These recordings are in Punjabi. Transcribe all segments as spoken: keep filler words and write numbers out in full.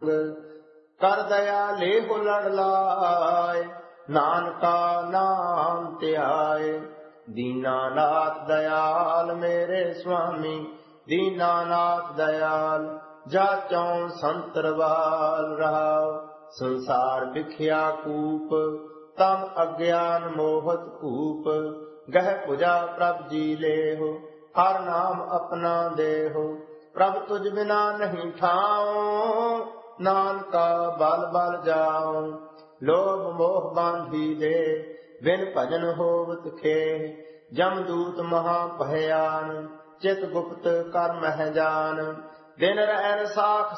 ਕਰ ਦਇਆ ਲੇਹੁ ਲੜ ਲਾਇ, ਨਾਨਕਾ ਨਾਮ ਧਿਆਏ। ਦੀਨਾਨਾਥ ਦਇਆਲ ਮੇਰੇ ਸੁਆਮੀ, ਦੀਨਾਨਾਥ ਦਇਆਲ ਜਾਚੋਂ ਸੰਤਰਵਾਲ ਰਹਾਉ। ਸੰਸਾਰ ਵਿਖਿਆ ਕੂਪ, ਤਮ ਅਗਿਆਨ ਮੋਹਤ ਕੂਪ। ਗਹਿ ਪੁਜਾ ਪ੍ਰਭ ਜੀ ਲੇਹੁ, ਹਰ ਨਾਮ ਆਪਣਾ ਦੇਹੁ। ਪ੍ਰਭ ਤੁਝ ਬਿਨਾ ਨਹੀਂ ਠਾਉ, ਨਾਨਕਾ ਬਲ ਬਲ ਜਾਉ। ਲੋਭ ਮੋਹ ਬਾਂਧੀ ਦੇ, ਬਿਨ ਭਜਨ ਹੋਵਤ ਖੇ। ਜਮਦੂਤ ਮਹਾ ਭਇਆਨ, ਚਿਤ ਗੁਪਤ ਕਰ ਮਹਿ ਜਾਨ। ਦਿਨ ਰਹਿਣ ਸਾਖ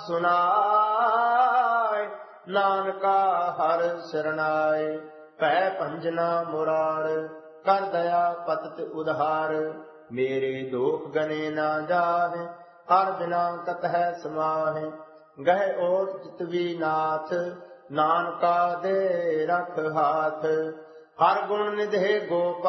ਸੁਨਾਏ, ਨਾਨਕਾ ਹਰ ਸਰਨਾਏ। ਭੈ ਭੰਜਨਾ ਮੁਰਾਰ, ਕਰ ਦਇਆ ਪਤਿਤ ਉਧਾਰ। ਮੇਰੇ ਦੋਖ ਗਨੇ ਨਾ ਜਾਹੇ, ਹਰ ਬਿਨਾ ਕਤਹਿ ਸਮਾਹੇ। ਗਹਿ ਓਟ ਚਿਤਵੀ ਨਾਥ, ਨਾਨਕਾ ਦੇ ਰਖ ਹਾਥ। ਹਰ ਗੁਣ ਨਿਧੇ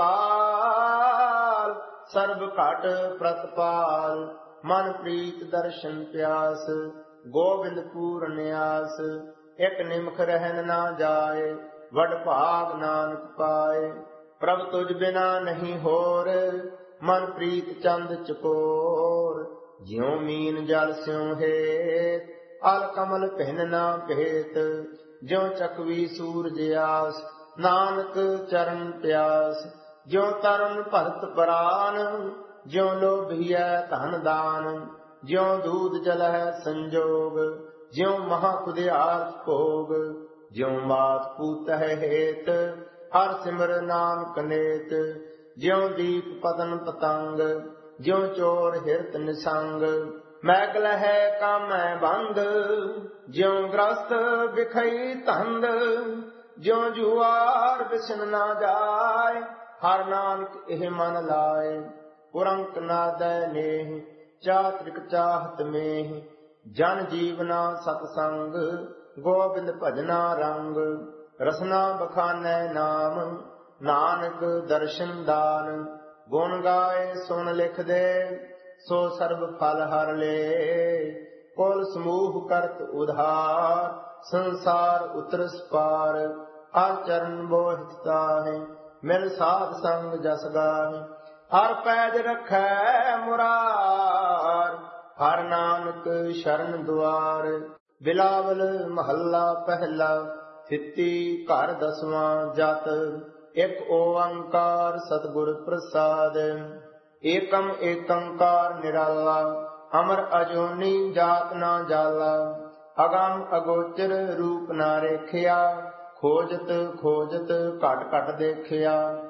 ਗੋਪਾਲ, ਸਰਬ ਘਟ ਪ੍ਰਤਪਾਲ। ਮਨ ਪ੍ਰੀਤ ਦਰਸ਼ਨ ਪਿਆਸ, ਗੋਬਿੰਦ ਪੂਰਨ ਆਸ। ਇਕ ਨਿਮਖ ਰਹਿਨ ਨਾ ਜਾਏ, ਵਡ ਭਾਗ ਨਾਨਕ ਪਾਏ। ਪ੍ਰਭ ਤੁਝ ਬਿਨਾ ਨਹੀਂ ਹੋਰ, ਮਨ ਪ੍ਰੀਤ ਚੰਦ ਚਕੋਰ। ਜਿਉ ਮੀਨ ਜਲ ਸਿਉ ਹੇਤ, ਅਲ ਕਮਲ ਪਹਿਨ ਨਾ ਭੇਤ। ਜਿਉ ਚਕਵੀ ਸੂਰਜ ਆਸ, ਨਾਨਕ ਚਰਨ ਪਿਆਸ। ਜਿਉ ਤਰਨ ਭਰਤ ਪਰਾਨ, ਜਿਉ ਲੋਭੀਐ ਧਨ ਦਾਨ। ਜਿਉ ਦੂਧ ਜਲਹਿ ਸੰਜੋਗ, ਜਿਉ ਮਹਾ ਕੁਦਿਆਰ ਭੋਗ। ਜਿਉ ਮਾਤ ਪੂਤਹਿ ਹੇਤ, ਹਰ ਸਿਮਰ ਨਾਨਕ ਨੇਤ। ਜਿਉ ਦੀਪ ਪਤਨ ਪਤੰਗ, ਜਿਉ ਚੋਰ ਹਿਰਤ ਨਿਸੰਗ। ਮੈਗਲ ਹੈ ਕਾਮੈ ਬੰਧ, ਜਿਉ ਗ੍ਰਸਤ ਵਿਖਈ ਧੰਦ। ਜਿਉ ਜੁਆਰ ਬਿਸਨ ਨਾ ਜਾਏ, ਹਰ ਨਾਨਕ ਇਹ ਮਨ ਲਾਏ। ਪੁਰੰਕ ਨਾਦੈ ਨੇਹ, ਚਾਤ੍ਰਿਕ ਚਾਹਤ ਮੇਹ। ਜਨ ਜੀਵਨਾ ਸਤਸੰਗ, ਗੋਬਿੰਦ ਭਜਨਾ ਰੰਗ। ਰਸਨਾ ਬਖਾਨੈ ਨਾਮ, ਨਾਨਕ ਦਰਸ਼ਨ ਦਾਨ। ਗੁਣ ਗਾਏ ਸੁਣ ਲਿਖ ਦੇ, ਸੋ ਸਰਬ ਫਲ ਹਰ ਲੇ। ਕੁਲ ਸਮੂਹ ਕਰਤ ਉਧਾਰ, ਸੰਸਾਰ ਉਤਰਸ ਪਾਰ। ਹਰ ਚਰਨ ਬੋਹਿਤ ਤਾਹੇ, ਮਿਲ ਸਾਧ ਸੰਗ ਜਸ ਗਾਹੇ। ਹਰ ਪੈਜ ਰਖੈ ਮੁਰਾਰ, ਹਰ ਨਾਨਕ ਸ਼ਰਨ ਦੁਆਰ। ਬਿਲਾਵਲ ਮਹੱਲਾ ਪਹਿਲਾ, ਥਿੱਤੀ ਘਰ ਦਸਵਾਂ ਜਤ। ਇਕ ਓੰਕਾਰ ਸਤਿਗੁਰ ਪ੍ਰਸਾਦ, ਏਕਮ ਏਕੰਕਾਰ ਨਿਰਾਲਾ। ਅਮਰ ਅਜੋਨੀ ਜਾਤ ਨਾ ਜਾਲਾ, ਅਗੰਮ ਅਗੋਚਰ ਰੂਪ ਨਾ ਰੇਖਿਆ। ਖੋਜਤ ਖੋਜਤ ਘਟ ਘਟ ਦੇਖਿਆ,